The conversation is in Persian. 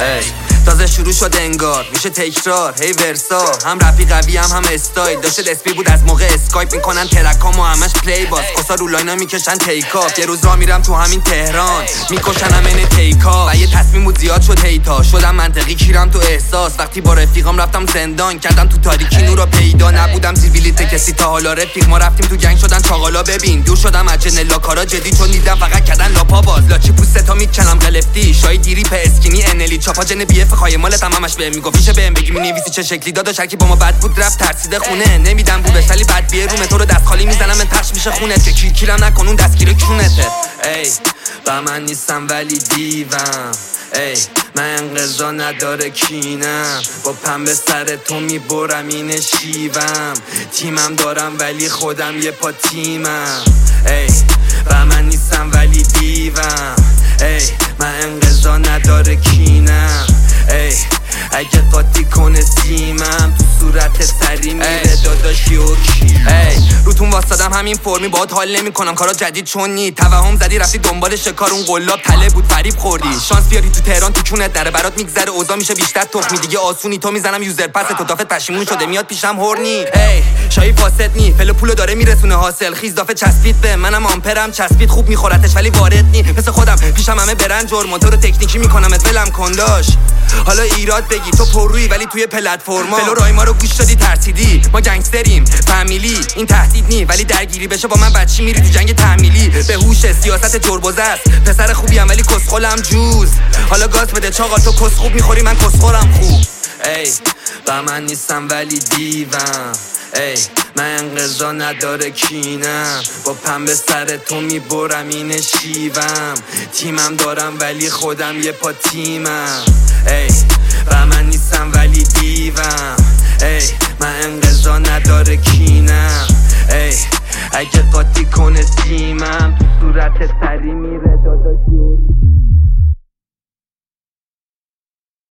تازه شروع شد انگار میشه تکرار هی ورسا هم رپی قوی هم استایل داشته دسپی بود از موقع اسکایپ میکنن ترکامو همش پلی باز قصا رو لاینا میکشن تیکاپ یه روز را میرم تو همین تهران میکشنم این تیکا و یه تصمیم بود زیاد شد هیتا شدم منطقی کیرم تو احساس وقتی با رفیقام رفتم زندان کردم تو تاریکی نورا پیدا نبودم زیبیلیت کسی تا حالا رفیق ما رفتیم تو گنگ شدن چاقالا ببین دور شدم از جنلا کارا جدی چون دیدم فقط کردن لاپا باز لاچی پوستا میکنم قلفتی شای دیری په اسکینی انلی چاپا جن بی اف خای مال تمامش بهم میگفت میشه بهم بگی مینویسی چه شکلی داداش هر کی با ما بد بود رفت ترسیده خونه نمیدم بودش ولی بعد بیه روم تو رو دست خالی میزنم من پخش میشه خونت که کیرم نکن اون دستگیر کونته ای با من نیستم ولی دیوم ای من انقضا نداره کینم با پنبه سر تو میبرم این شیوم تیمم دارم ولی خودم یه پا تیمم ای و من نیستم ولی دیوم ای من انقضا نداره کینم ای اگه قاطی کنه سیمم تو صورت سری میره داداشی و کی روتون واسدم همین فرمی باهات حال نمیکنم کارا جدید چون نی توهم زدی رفتی دنبال شکار اون قلاب تله بود فریب خوردی شانس بیاری تو تهران تو کونت نره برات میگذره اوضاع میشه بیشتر تخمی دیگه آسونی تو میزنم یوزر پس تو دافت پشیمون شده میاد پیشم هورنی شایی فاسد نی فل پولو داره میرسونه حاصل خیز دافه چسبید به منم آمپرم چسبید خوب میخورتش ولی وارد نی مثل خودم پیشم همه برن جور موتور رو تکنیکی میکنمت ولم کنداش حالا ایراد بگی تو پررویی ولی توی پلتفرما فلو رای ما رو گوش دادی ترسیدی ما گنگستریم فامیلی این تهدید نی ولی درگیری بشه با من بچی میری تو جنگ تحمیلی به هوش سیاست جربوزه است پسر خوبی ام ولی کسخلم جوز حالا گاز بده چاقا تو کس خوب میخوری من کسخورم خوب ای با من نیستم ولی دیوم ای من انقضا نداره کینم با پنبه سر تو میبرم این شیوم تیمم دارم ولی خودم یه پا تیمم ای و من نیستم ولی دیوم ای من انقضا نداره کینم ای اگه قاطی کنه سیمم تو صورت سری میره داداشی